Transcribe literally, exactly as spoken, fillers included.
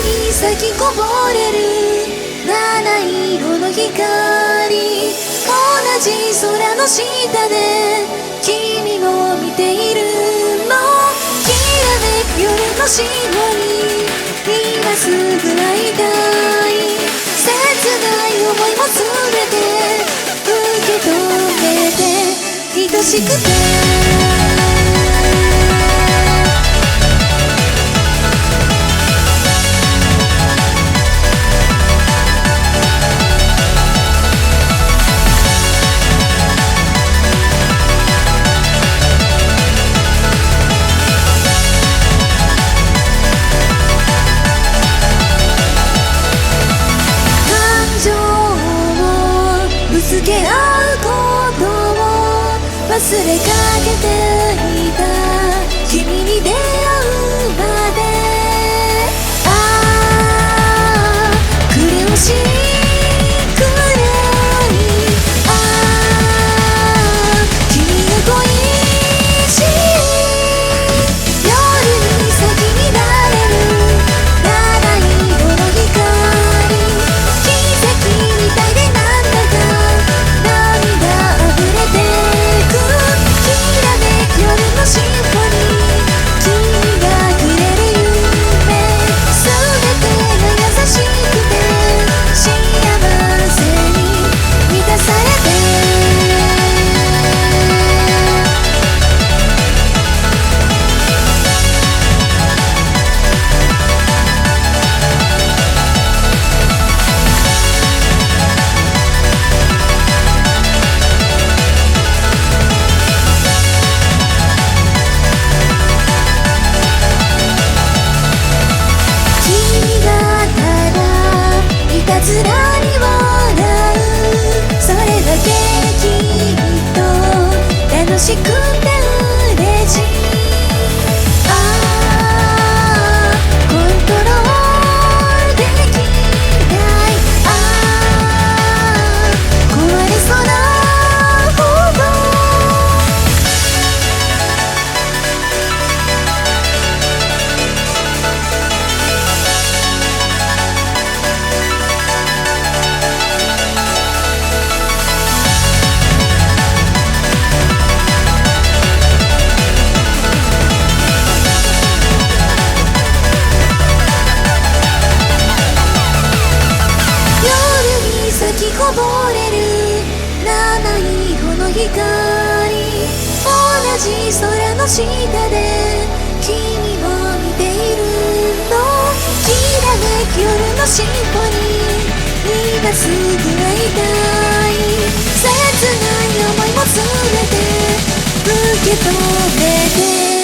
に咲きこぼれる七色の光、同じ空の下で君を見ているの。きらめく夜の下に今すぐ会いたい。切ない想いもすべて受け止めて愛しくてつけ合うことを忘れかけていた君に出会うまで。ああクレヨシくらい、ああ君が恋しい。夜に咲き乱れる七色の光、奇跡みたいでなんだかシンフォニー、君がくれる夢、すべてが優しくて幸せに満たされて。いたずらに笑う、それだけきっと楽しくて嬉しい。ああコントロールできない、ああ壊れそうなほど。咲きこぼれる七色の光、同じ空の下で君を見ているの。きらめく夜のシンフォニー、今すぐ会いたい。切ない想いもすべて受け止めて